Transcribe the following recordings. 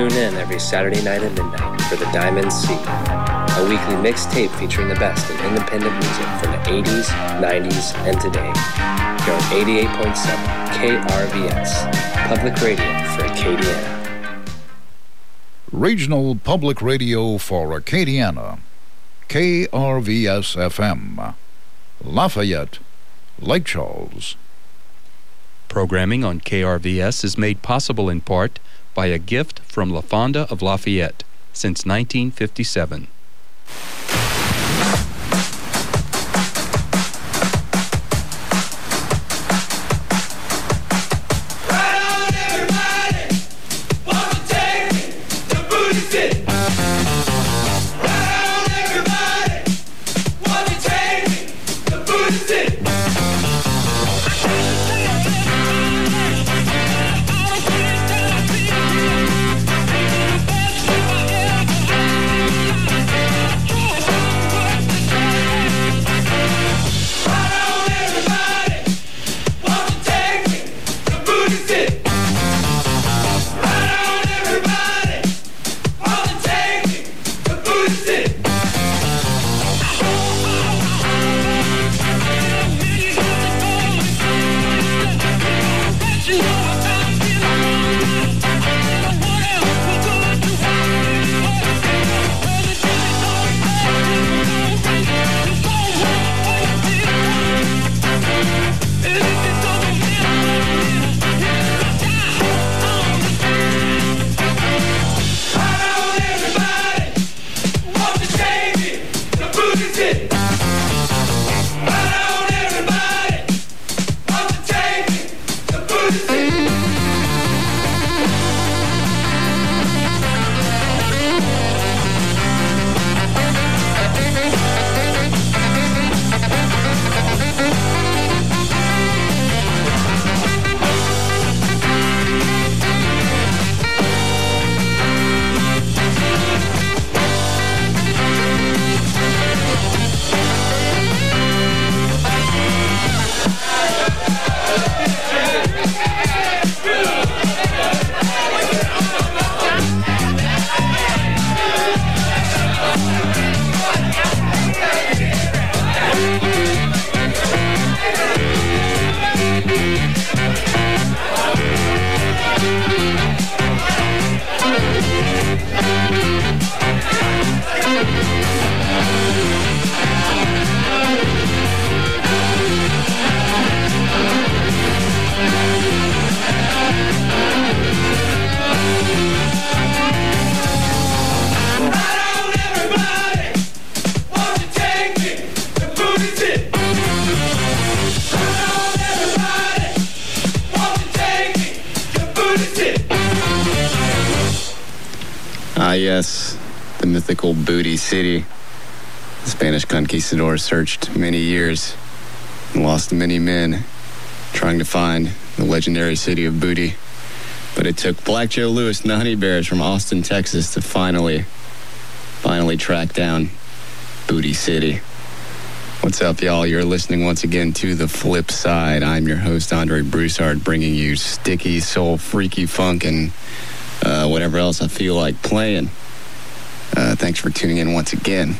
Tune in every Saturday night at midnight for The Diamond Sea, a weekly mixtape featuring the best in independent music from the 80s, 90s, and today. Here on 88.7 KRVS, public radio for Acadiana. Regional Public Radio for Acadiana, KRVS-FM, Lafayette, Lake Charles. Programming on KRVS is made possible in part by a gift from La Fonda of Lafayette since 1957. Yes, the mythical Booty City. The Spanish conquistadors searched many years and lost many men trying to find the legendary city of Booty. But it took Black Joe Lewis and the Honey Bears from Austin, Texas to finally track down Booty City. What's up, y'all? You're listening once again to The Flip Side. I'm your host, Andre Broussard, bringing you sticky, soul, freaky funk, and whatever else I feel like playing. Thanks for tuning in once again.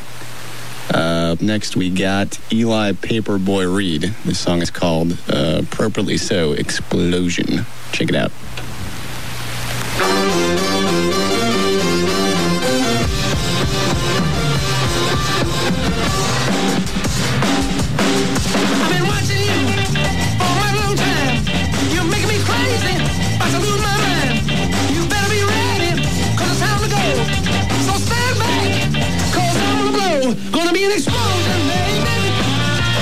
Up next, we got Eli Paperboy Reed. This song is called, appropriately so, Explosion. Check it out.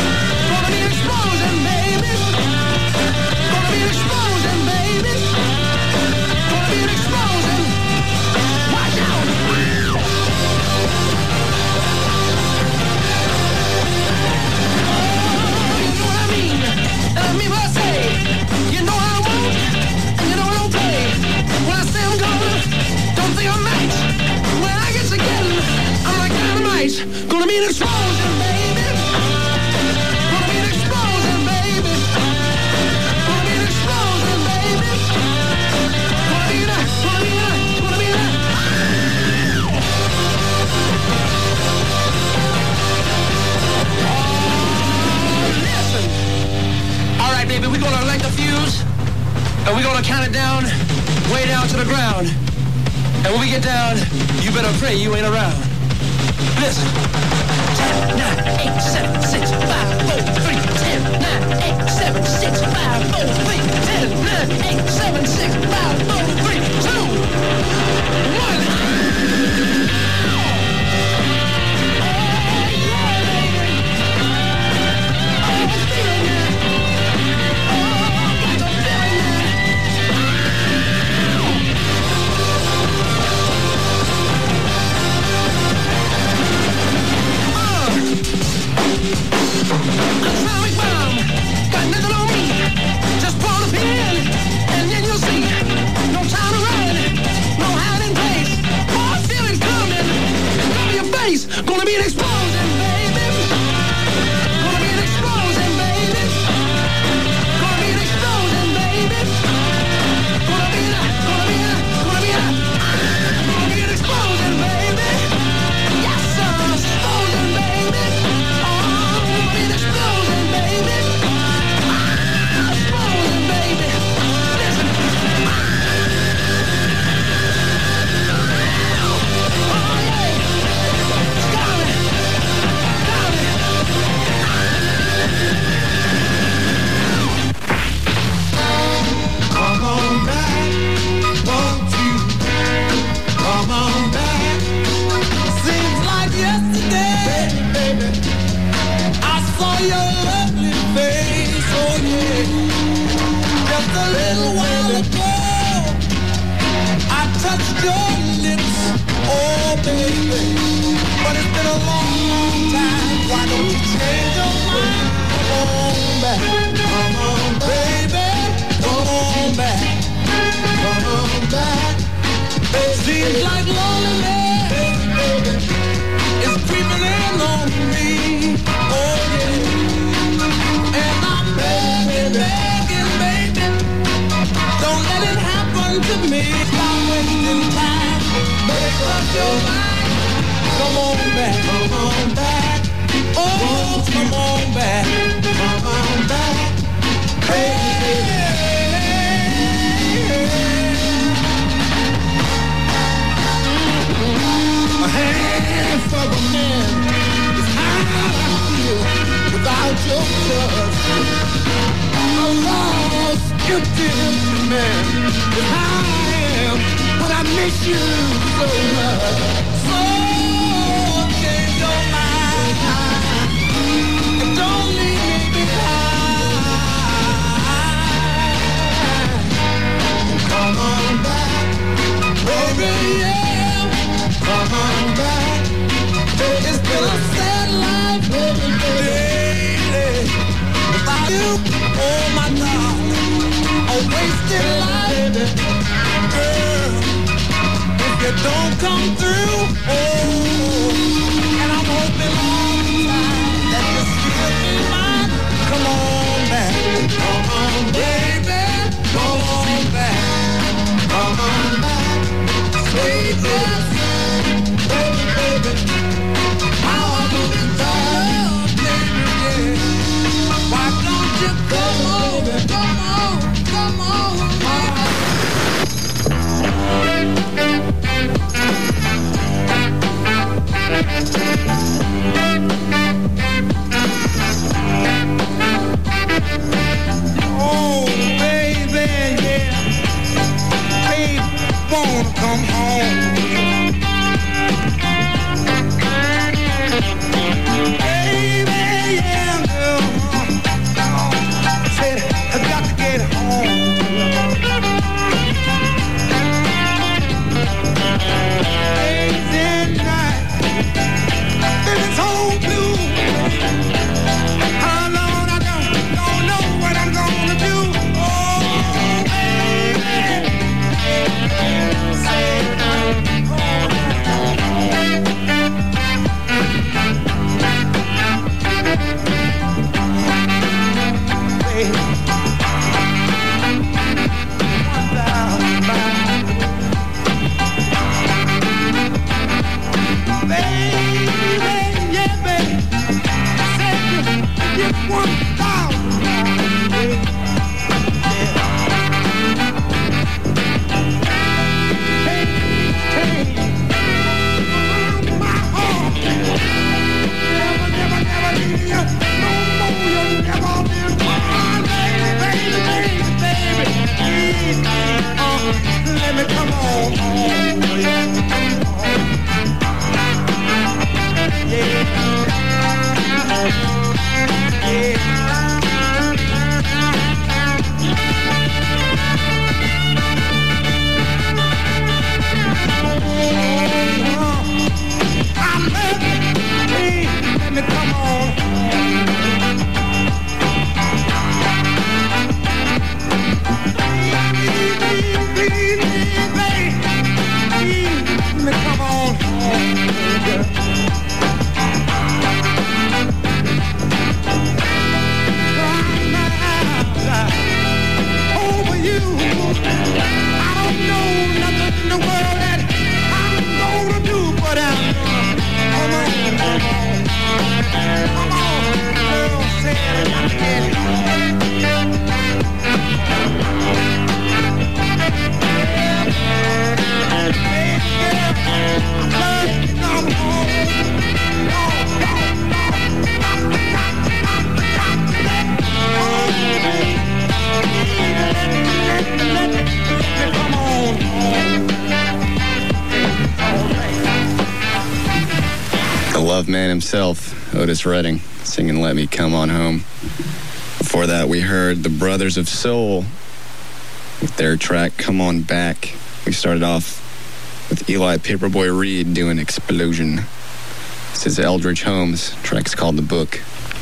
Explosion, baby. the fuse, and we're gonna count it down, way down to the ground. And when we get down, you better pray you ain't around. Listen. 10, 9, 8, 7, 6, 5, 4, 3. 10, 9, 8, 7, 6, 5, 4, 3. 10, 9, 8, 7, 6, 5, 4, 3, 2, 1. Atomic bomb, got nothing on me. Just pull the pin, and then you'll see. No time to run, no hiding place. Oh, I feel it coming. Cover your face, gonna be an explosion, baby. Gonna be an explosion, baby. Gonna be an explosion, baby. Gonna be an explosion, baby. Yes, sir, explosion, baby. Explosion, baby. Explosion, baby. Listen. Oh, yeah. Scarlet. Come on back, won't you? Come on back. Seems like yesterday, baby. I saw your lovely face, oh yeah. Just a little while ago, I touched your lips, oh baby. But it's been a long, long time. Why don't you change your mind? Come on back, come on baby, come on back, come on back. It seems like loneliness is creeping in on me. Oh yeah, and I'm begging, baby, don't let it happen to me. Stop wasting time, make up your mind. Come on back, oh, come on back, hey. A hand for the man is how I feel without your touch. A lost, empty man is how I am when I miss you so much. So change your mind and don't leave me behind. Come on back, baby, yeah. Come on back. It's been a sad life, baby. Without you, oh my darling, a wasted life, girl. If you don't come through, oh, and I'm hoping all the time that you still be mine. Come on back, come on, baby, come on back, come on back, sweet yes. Baby, how I love you, baby, yeah. Why don't you come over, come on, oh, baby, yeah. Baby, wanna come home. Say Love Man himself, Otis Redding, singing Let Me Come On Home. Before that, we heard the Brothers of Soul with their track Come On Back. We started off with Eli Paperboy Reed doing Explosion. This is Eldridge Holmes. Track's called The Book.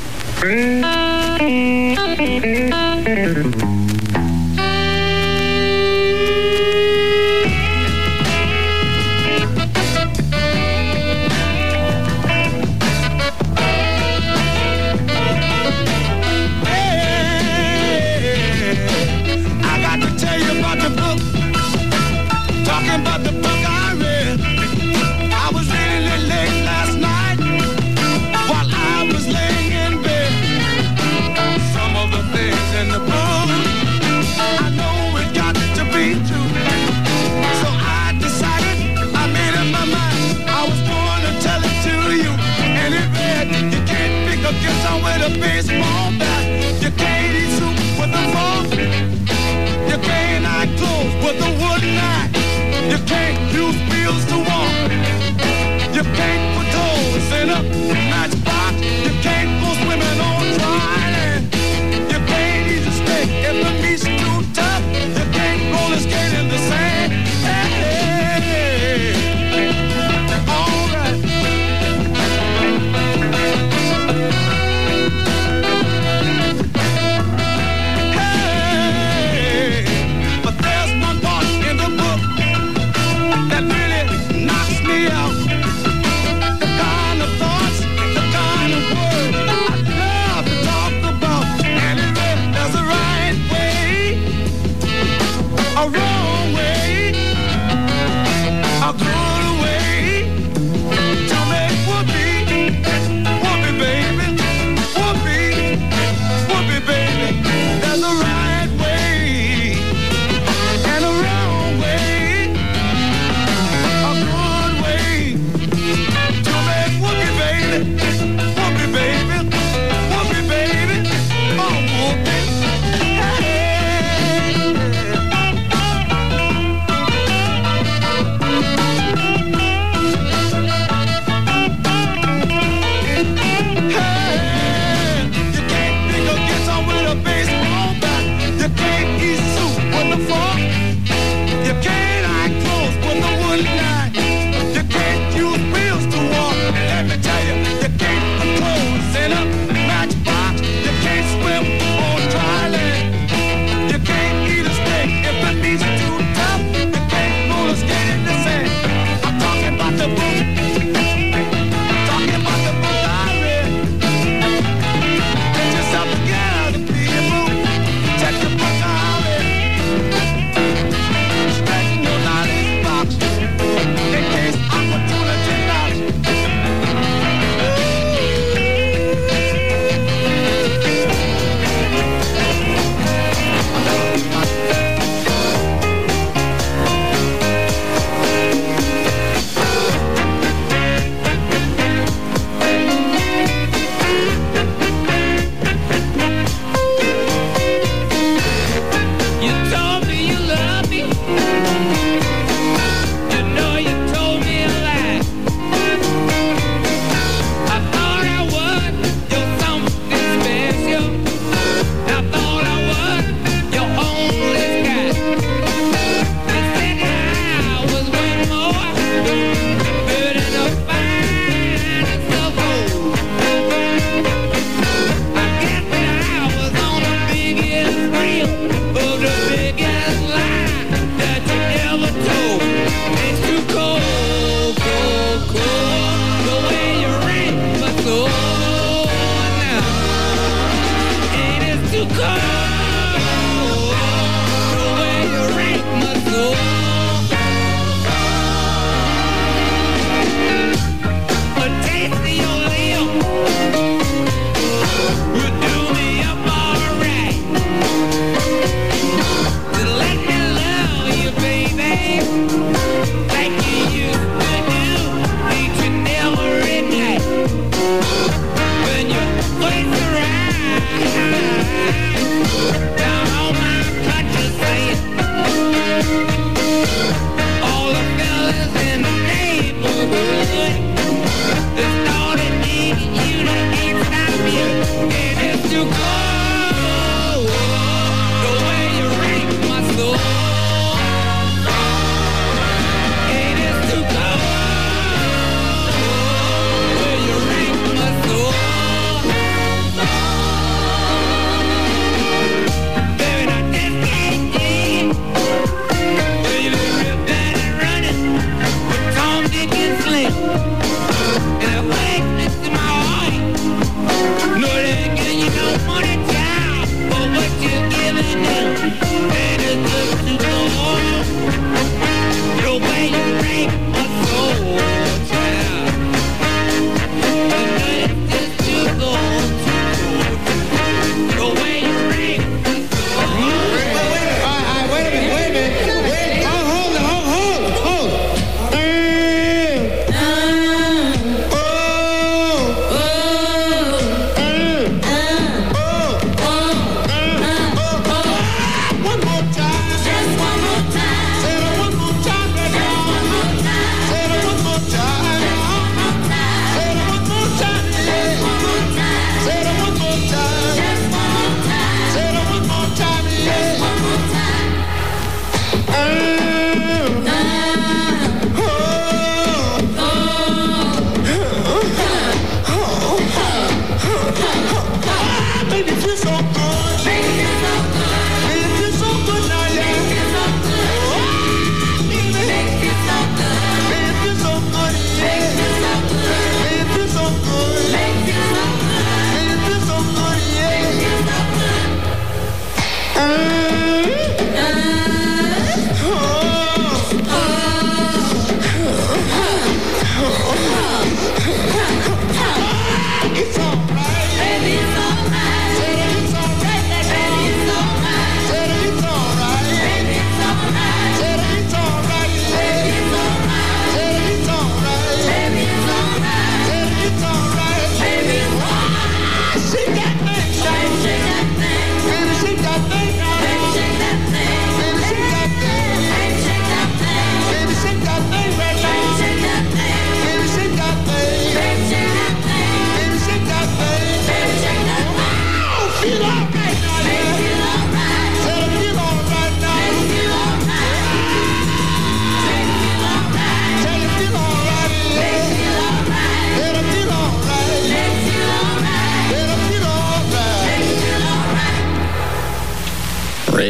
Baseball bat, you can't eat soup with a fork. You can't iron clothes with a wooden knife. You can't use wheels to walk. You can't put toes in a matchbox. You can't go swimming on dry land. You can't eat a steak if the meat's too tough. You can't roller skate in the sand. Hey, all right.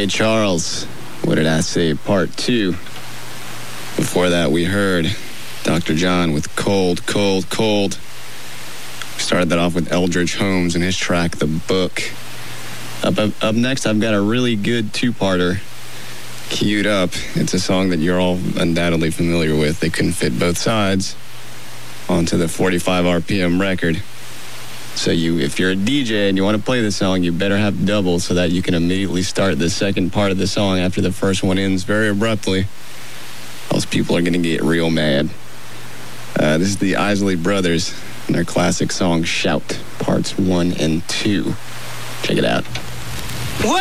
Charles, What Did I Say, Part 2. Before that, we heard Dr. John with Cold, Cold, Cold. We started that off with Eldridge Holmes and his track, The Book. Up next, I've got a really good two-parter queued up. It's a song that you're all undoubtedly familiar with. They couldn't fit both sides onto the 45 RPM record. So if you're a DJ and you want to play the song, you better have doubles so that you can immediately start the second part of the song after the first one ends very abruptly. Else people are going to get real mad. This is the Isley Brothers and their classic song, Shout, Parts 1 and 2. Check it out. Well,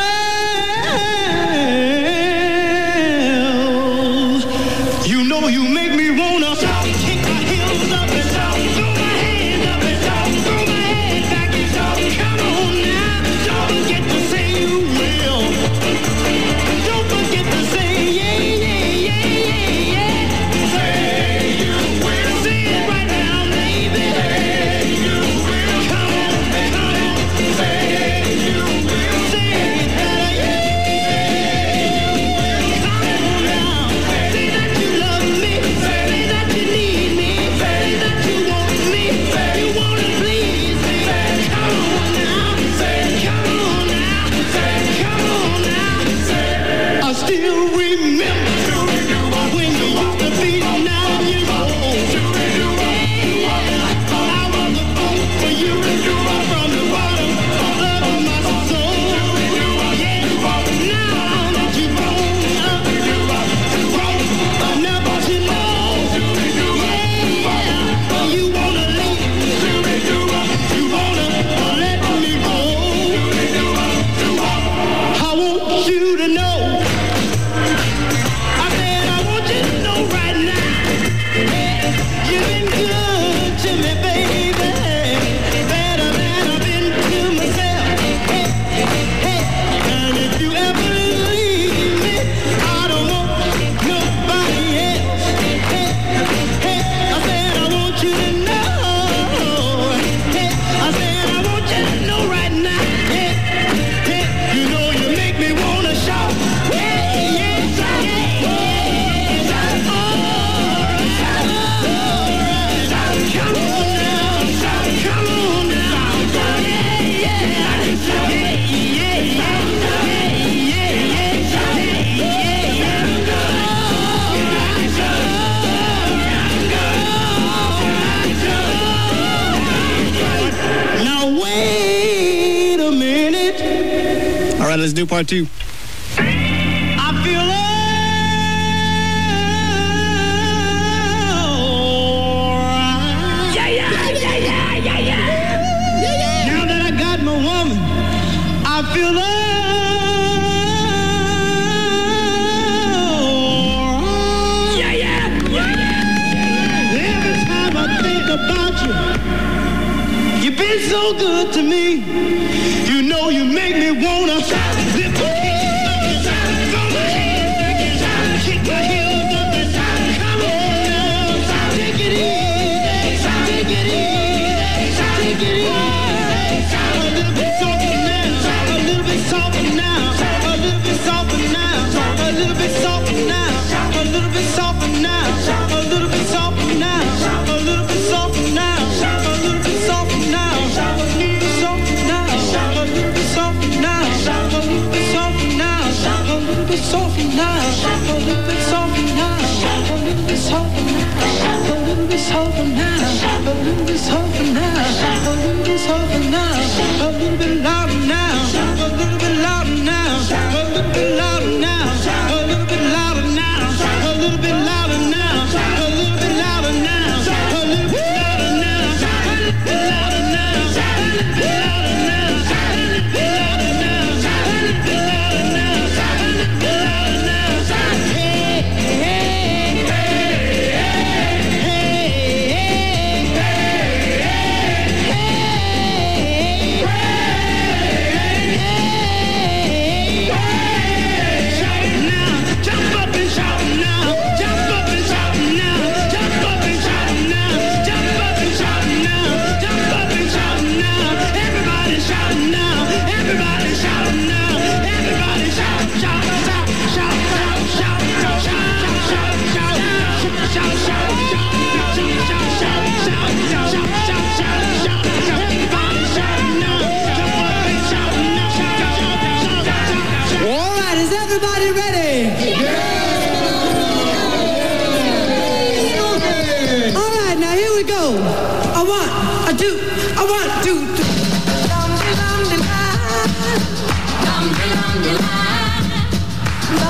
you know you make me wanna shout, kick my heels up and shout, throw my hands up and shout, throw my head back and shout. Come on now, don't forget to say you will. Don't forget to say yeah, yeah, yeah, yeah, yeah. Say you will. Say it right now, baby. Say you will. Come on, say you will. Say it better, yeah. Come on now. Say that you love me. Say that you need me. Say that you want me. You wanna please me. Come on now. Come on now. Come on now. I still remember when you used to be 9 years old. I was a fool for you from the bottom of my soul. Yeah, now that you've grown up, never to know. Yeah, you wanna leave, you wanna let me go. I want you to know. I said I want you to know right now. You've been good to me, baby. Better than I've been to myself. And if you ever leave me, I don't want nobody else. I said I want you to know. I said I want you to know right now. You know you make me wanna shout. Come on now. Now wait a minute. All right, let's do part 2. I feel alright. Now that I got my woman, I feel alright. Every time I think about you, you've been so good to me. You know you make me wanna lift my head up and throw my hands back and kick my heels up and come on now, take it easy, take it easy, take it easy. A little bit softer now, a little bit softer now, a little bit softer now, a little bit softer now, a little bit softer now, a little bit softer now, a little bit softer now, a little bit softer now, a little bit softer now, a little bit softer now, a little bit softer now, a little bit softer now, a little bit softer now, a little bit softer now, a little bit softer now, a little bit softer now, a little bit softer now, a little bit louder now, a little bit louder now, a little bit louder now, a little bit louder now, a little bit louder now, a little bit louder now, a little bit louder now, louder now, louder now, hey, hey, hey, hey, hey.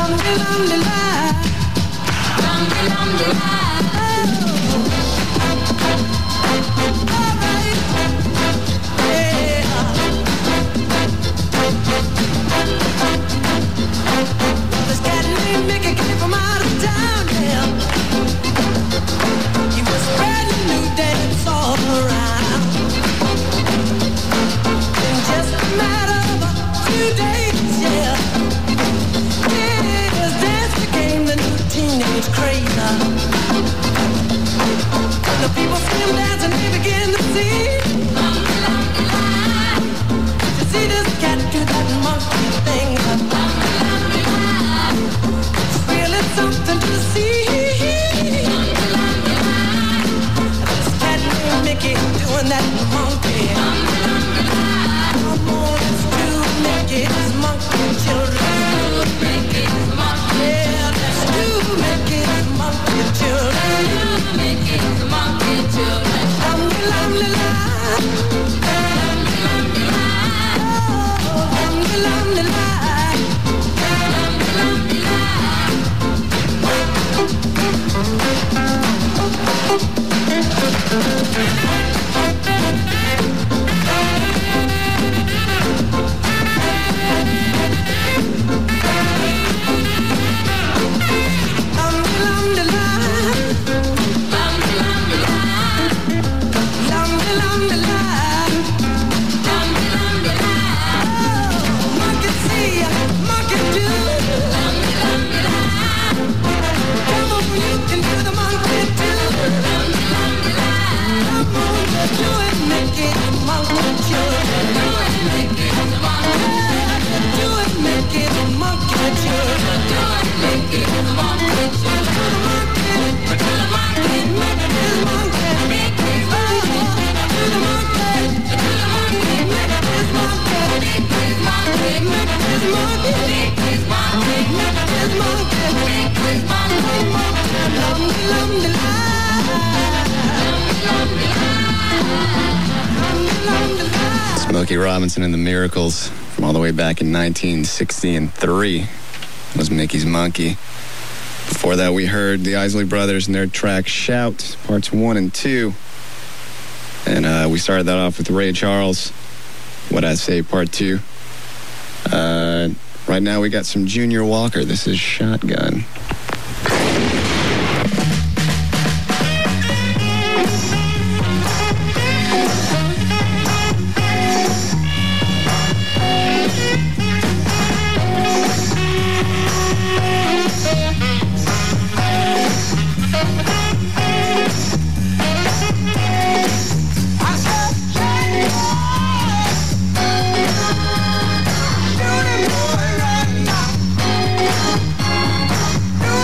Smokey Robinson and the Miracles from all the way back in 1963 was Mickey's Monkey. Before that, we heard the Isley Brothers and their track Shout, parts 1 and 2. And we started that off with Ray Charles, What I Say, part 2. Right now, we got some Junior Walker. This is Shotgun. Do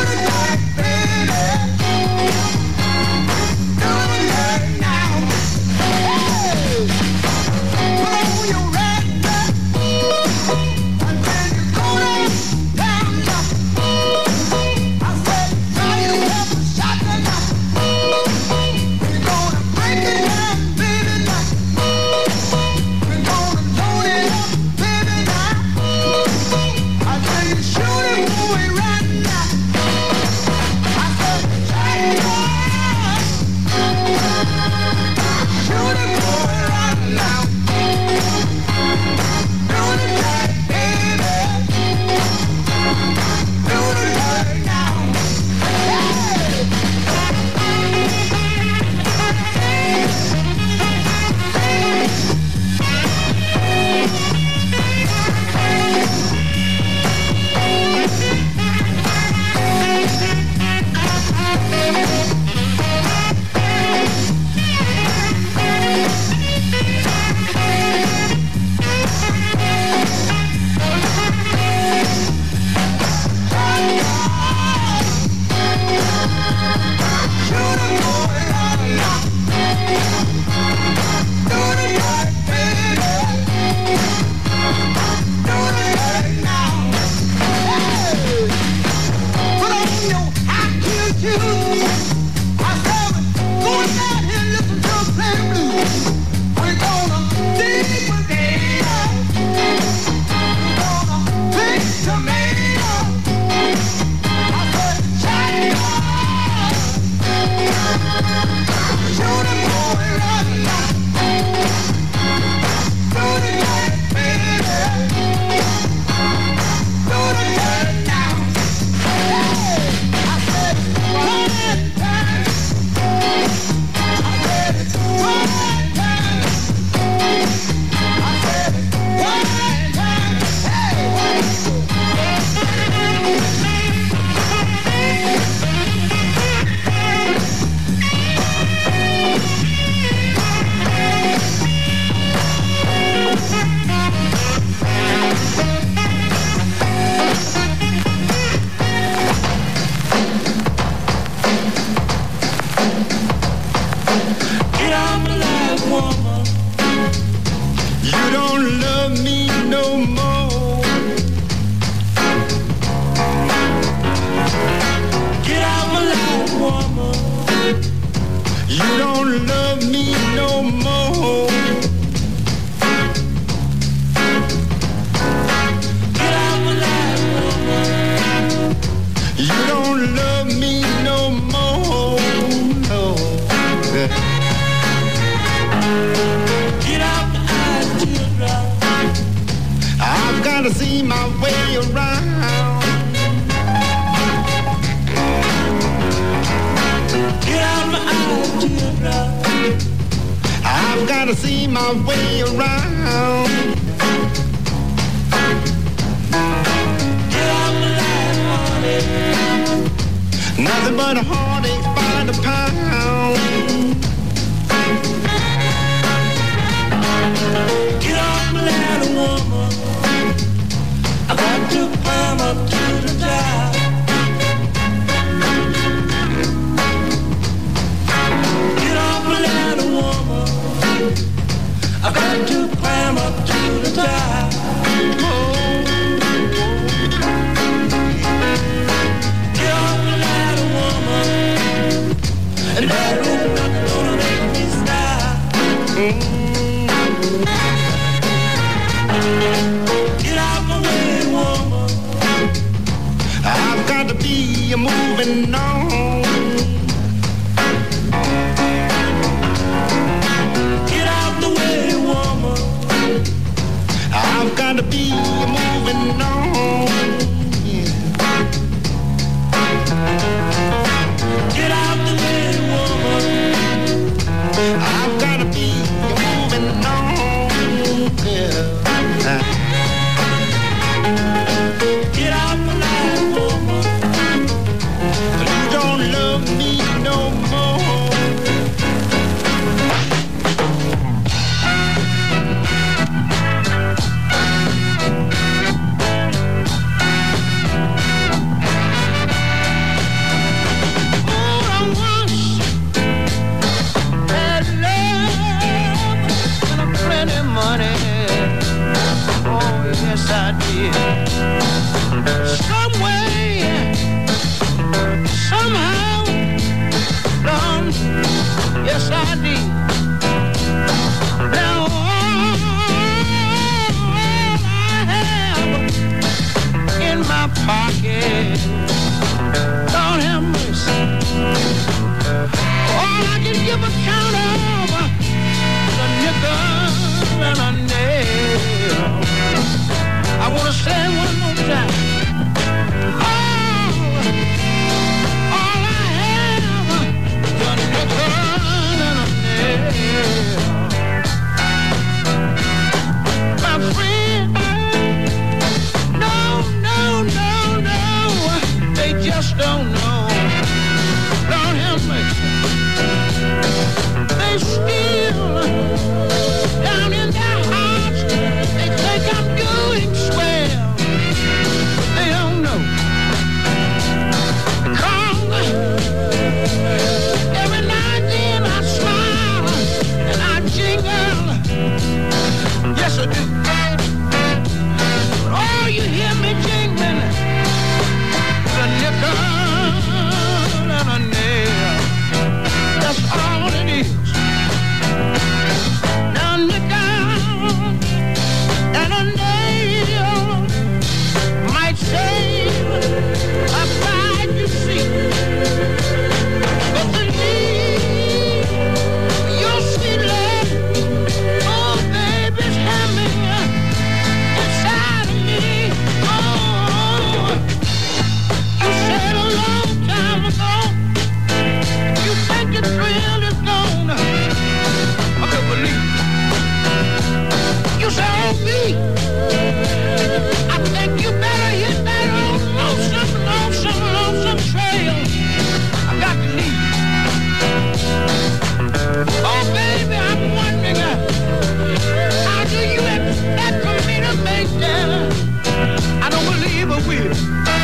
gotta see my way around. Get out the light, honey. Nothing but a heartache by the pound. Get off my ladder, woman. I got to climb up to the top. Get off my ladder, woman. I got to climb up to the top. Get off my ladder, woman. And that ain't nothing gonna make me stop. Get out my way, woman. I've got to be moving on. Get out the way, woman. I've got to be moving on. Yeah. Get out the way, woman. I've got to be moving on. Yeah. Get out my life, woman. You don't love me no more. Yes, I did. Some way, somehow, Lord, yes, I did. Now all I have in my pocket, Lord have mercy. All I can give account of is a nickel and a nail. I want to say it one more time. All I have is a nickel and a nail. My friend, no, they just don't know. Lord have mercy. They still down in their hearts. They think I'm doing swell, but they don't know. Because every now and then I smile and I jingle. Yes, I do. But all you hear me jingling is a nickel and a nail. That's all it is. Now nickel and a nail might save a bride, you see, but the need for your sweet love, oh baby's humming inside of me. Oh, you said a long time ago, you think the thrill is gone. I can't believe it. You said, oh me, I think you better hit that old lonesome trail. I got to leave. Oh, baby, I'm wondering, how do you expect for me to make that? I don't believe I will.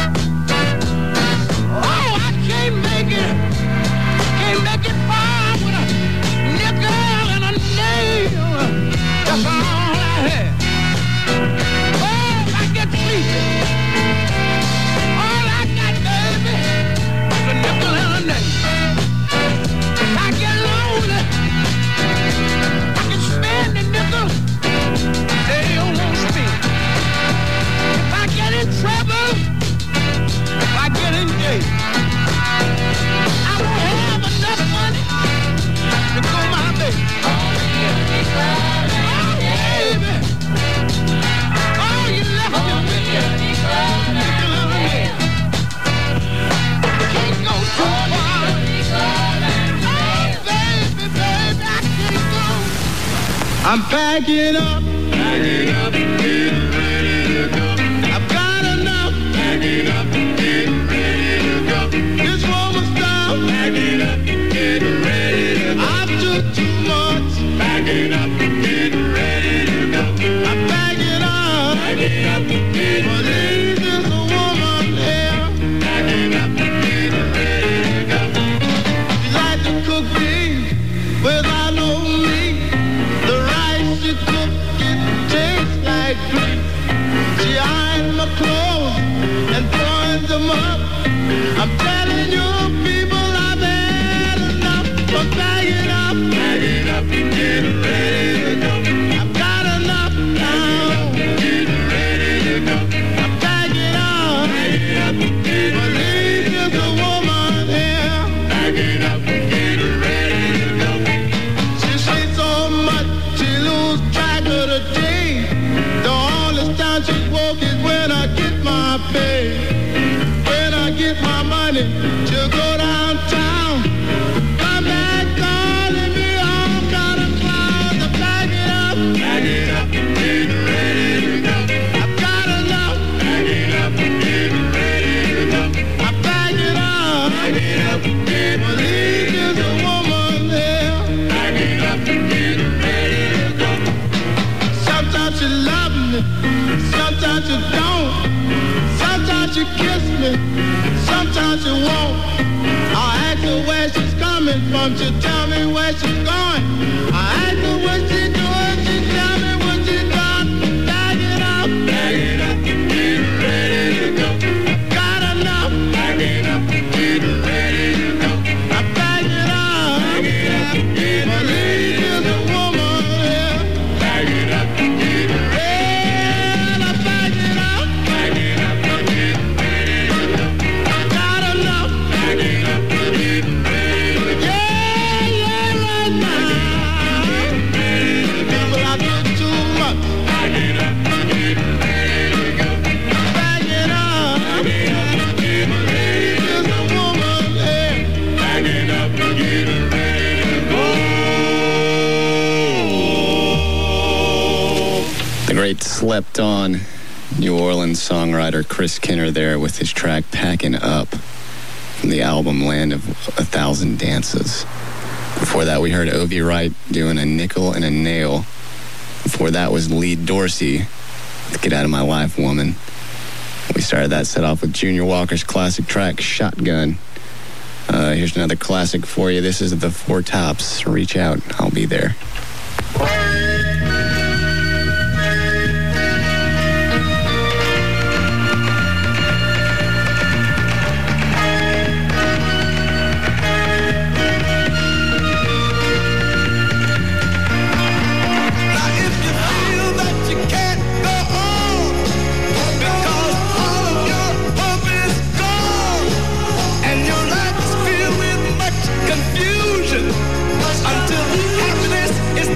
Oh, I can't make it far with a nickel and a nail. That's all I have. Oh, I get sleepy. All I got, baby, is a nickel and a nail. If I get lonely, I can spend the nickel. They won't spend. If I get in trouble, if I get in jail, I won't have enough money to go my way. Oh, baby. Oh, you left me with you. Nickel and a nail. Can't go too far. Oh, baby, I can't go. I'm packing up, getting ready to go. I've got enough, packing up, getting ready to go. This woman's style, packing up, getting ready to go. I took too much, packing up, getting ready to go. I'm packing up, getting but there's just a woman here, packing up, getting ready to go. She likes to cook beans without no meat. The rice she cook, it tastes like grease. She irons my clothes and burns them up. I'm telling you people I've had enough. I'm packing up, getting ready to go. I've got enough now, getting ready to go. I'm packing up, but there's just a woman here, packing up, getting ready to go. She sleeps so much she lose track of the day. The only time she woke is when I get my pay. When I get my money, she'll go downtown. Come back calling me all kind of clowns. I'm packing up, getting ready to go. I've got enough, getting ready to go. I'm packing up, but there's just a woman there, getting ready to go. Sometimes she loves me, sometimes she don't. Sometimes she kiss me, sometimes she won't. I ask her where she's coming from, she tell me where she's going. I ask her what she's doing, she tell me what she's done. Packing up, getting ready to go. Got enough, getting ready to go. I'm packing up, but there's just a woman here, getting well, I'm packing up, getting ready to go. Got enough, getting ready to go. Yeah, right now. People, I get too much. Getting ready to go. Packing up, but there's just a woman here, getting ready to go. The great Slept On New Orleans songwriter Chris Kinner there with his track Packing Up from the album Land of a Thousand Dances. Before that, we heard Ovi Wright doing A Nickel and a Nail. Before that was Lee Dorsey with Get Out of My Life, Woman. We started that set off with Junior Walker's classic track Shotgun. Here's another classic for you. This is The Four Tops. Reach Out, I'll Be There. Now if you feel that you can't go on because all of your hope is gone and your life is filled with much confusion until happiness is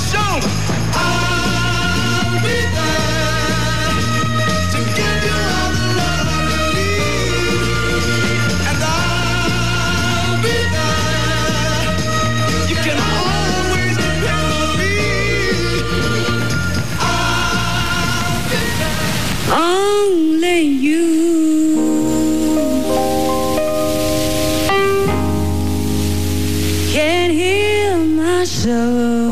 show. I'll be there to give you all the love you need. And I'll be there. You can always depend on me. I'll be there. Only you can heal my soul.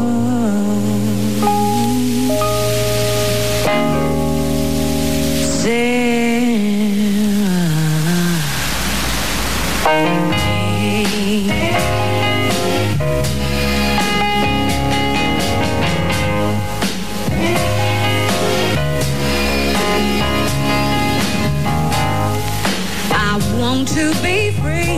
I want to be free,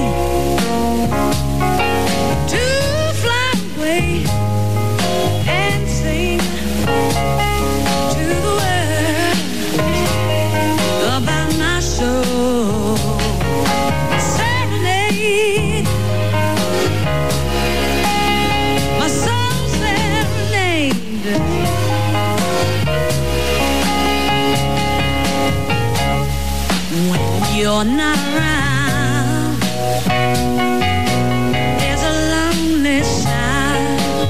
to fly away and sing to the world about my soul. Serenade my soul, serenade. When you're not around, there's a lonely sound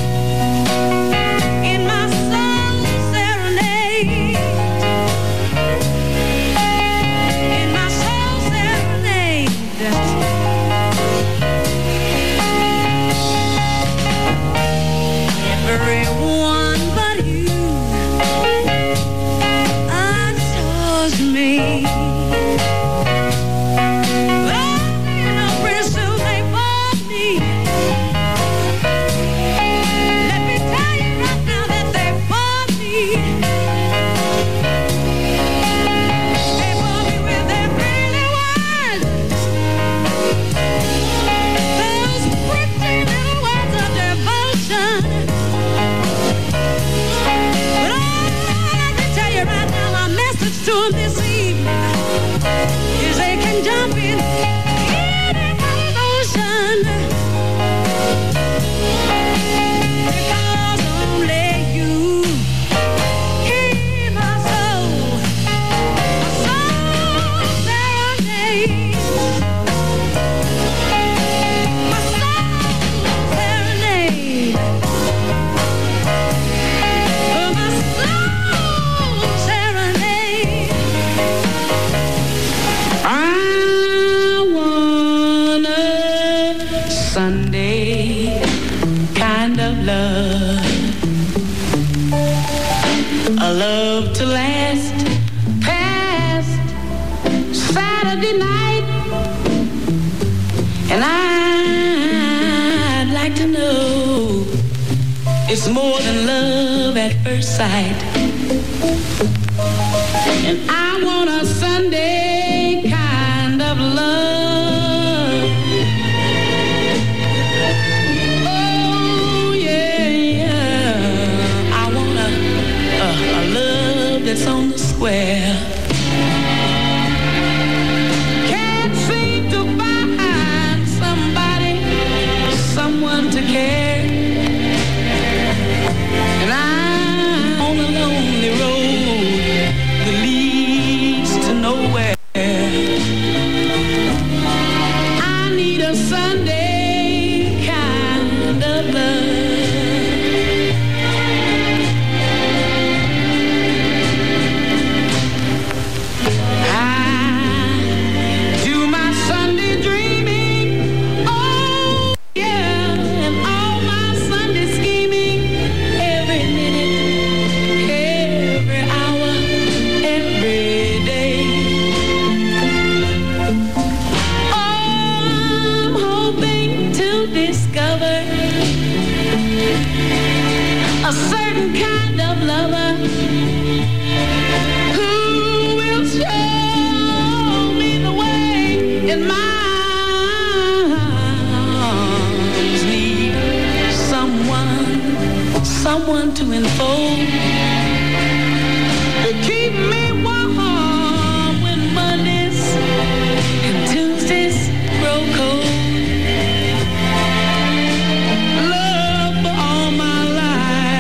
in my soul, serenade. In my soul, serenade. Everyone but you adores me. Jump in any ocean, because only you hear my soul serenade, my soul serenade, my soul serenade. I want a Sunday kind of love, a love to last past Saturday night, and I'd like to know it's more than love at first sight, and I want a Sunday kind of love. Oh yeah, yeah. I want a love that's on the square. Can't seem to find somebody, someone to care, and I'm on a lonely road that leads to nowhere. I need a Sunday kind of love. I do my Sunday dreaming, oh yeah, and all my Sunday scheming, every minute, every hour, every day. I'm hoping to discover a certain kind of lover who will show me the way in my arms. Need someone to enfold, to keep me warm when Mondays and Tuesdays grow cold. Love for all my life.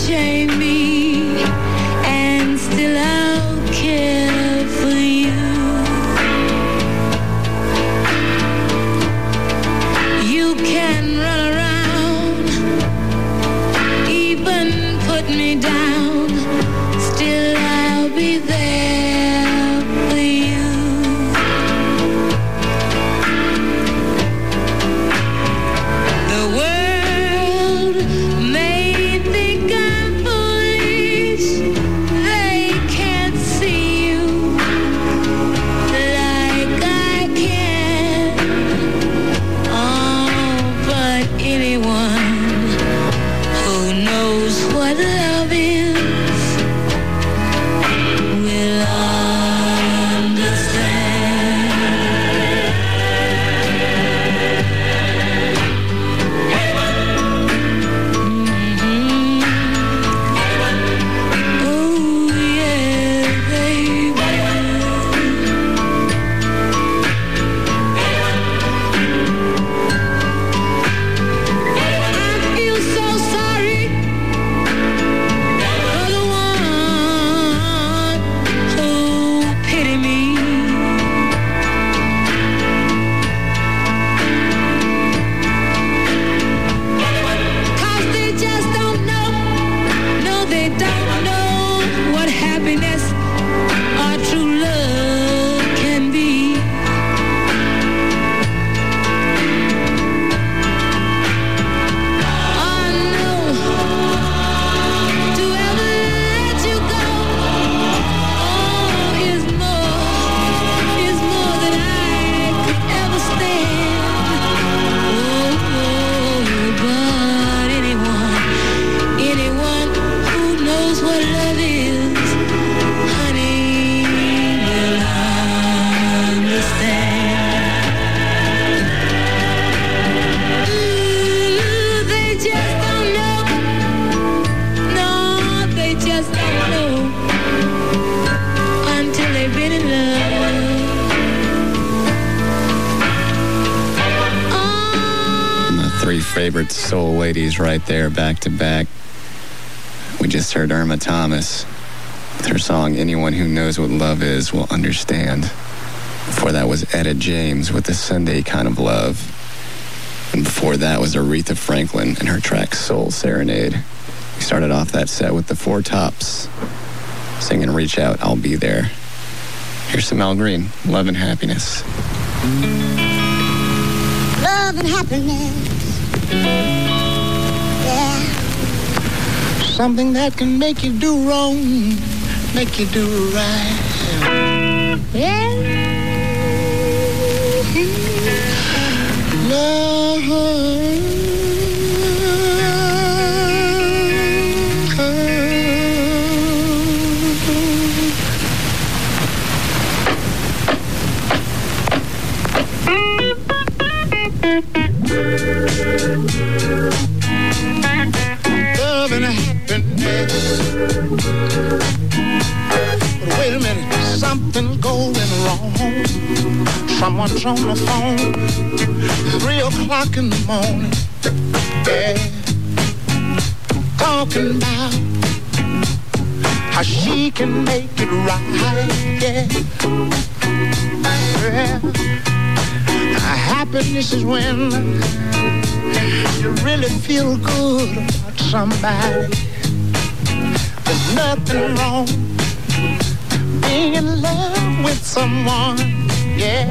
shame me, and still I'll care for you. You can run around, even put me down, still I'll be there for you. The world may think I'm foolish, they can't see you like I can. Oh, but anyone who knows what love is will understand. Oh, yeah, baby. I feel so sorry for the one who pity me. 'Cause they just don't know, no, they don't know what happiness or true love can be. Oh no, to ever let you go, oh, is more than I could ever stand. Oh, but anyone who knows what love is, honey, will understand. Ooh, they just don't know. No, they just don't know until they've been in love. Oh, The three favorite soul ladies right there, back to back. We just heard Irma Thomas with her song Anyone Who Knows What Love Is Will Understand. Before that was Etta James with The Sunday Kind of Love. And before that was Aretha Franklin and her track Soul Serenade. We started off that set with the Four Tops singing Reach Out, I'll Be There. Here's some Al Green, Love and Happiness. Love and happiness. Yeah. Something that can make you do wrong, make you do right. Yeah. Love and happiness. But wait a minute, something's going wrong. Someone's on the phone, 3 o'clock in the morning. Yeah, talking about how she can make it right. Yeah, yeah. Happiness is when you really feel good about somebody. There's nothing wrong being in love with someone. Yeah.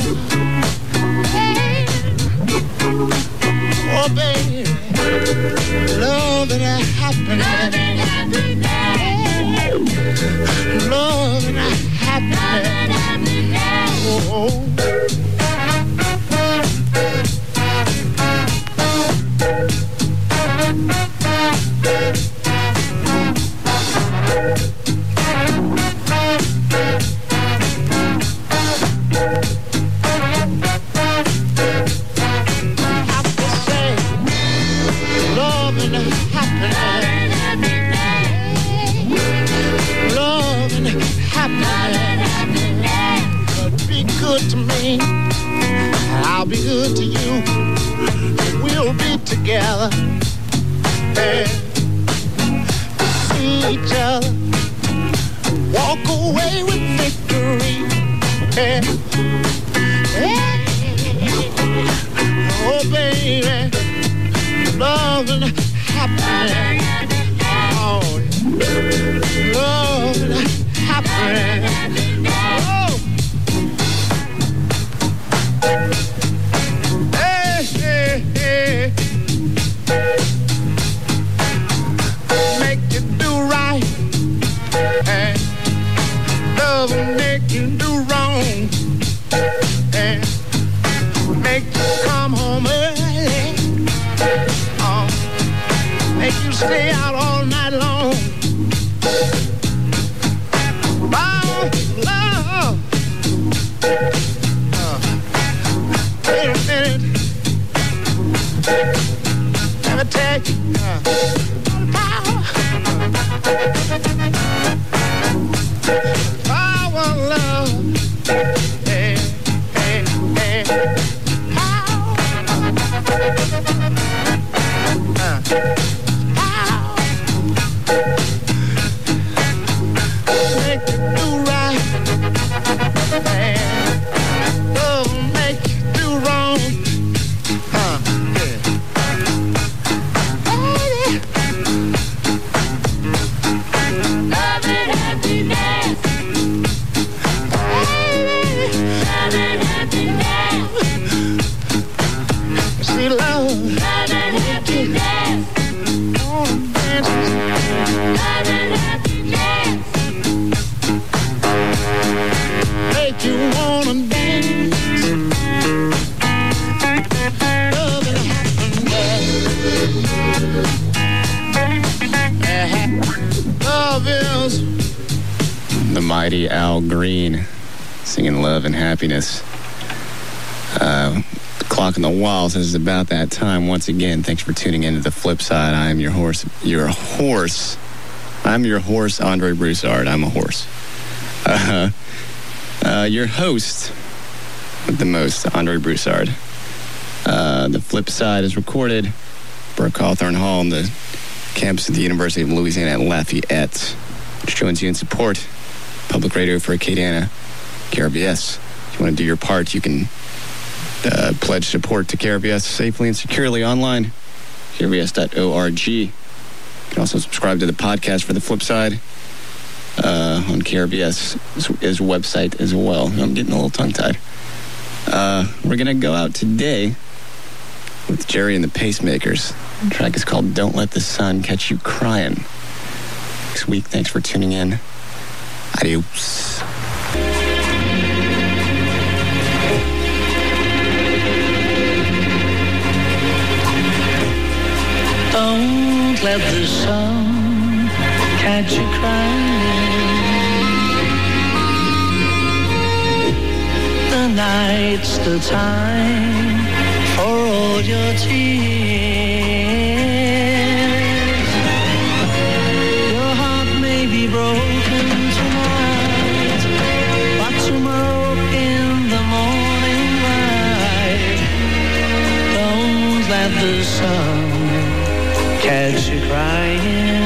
Oh, baby, love and happiness. Love and happiness. Oh. I'll be good to you. We'll be together. And each other. Walk away with victory. Yeah. Yeah. Oh, baby, love and happiness. Oh, love and happiness. Oh. Hey, hey, hey. Make you do right. Hey. Love will make you do wrong. Hey. Make you come home early. Make you stay out all night long. Oh, love. Wait a minute. Let me tell you. Power, love. Hey, hey, hey. Make you do right, man. Love make you do wrong. Yeah. Love and happiness. Love and happiness. See, love and happiness. Love and happiness. Make you wanna dance. Love and happiness. Love is The mighty Al Green singing Love and Happiness. Clock on the wall says it's about that time. Once again, thanks for tuning in to The Flip Side. I'm your horse, Andre Broussard. I'm a horse. Your host with the most, Andre Broussard. The Flip Side is recorded Burke Hawthorne Hall on the campus of the University of Louisiana at Lafayette, which joins you in support. Public radio for Acadiana, KRVS. If you want to do your part, you can pledge support to KRVS safely and securely online, krvs.org. You can also subscribe to the podcast for The Flip Side on KRVS' website as well. I'm getting a little tongue-tied. We're going to go out today with Jerry and the Pacemakers. The track is called Don't Let the Sun Catch You Crying. Next week, thanks for tuning in. Adios. Don't let the sun catch you crying. The night's the time for all your tears. Your heart may be broken tonight, but tomorrow in the morning light, don't let the sun catch you crying.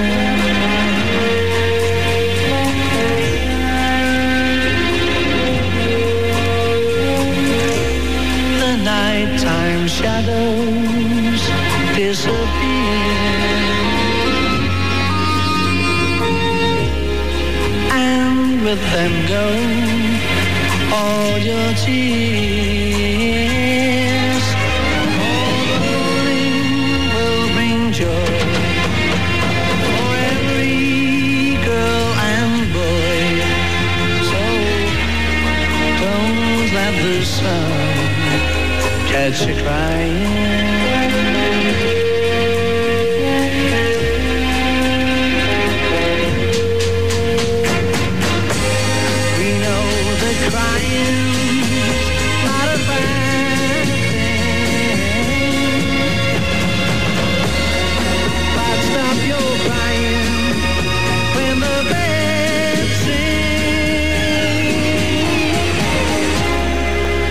The nighttime shadows disappear, and with them go all your tears. The sun catch you crying.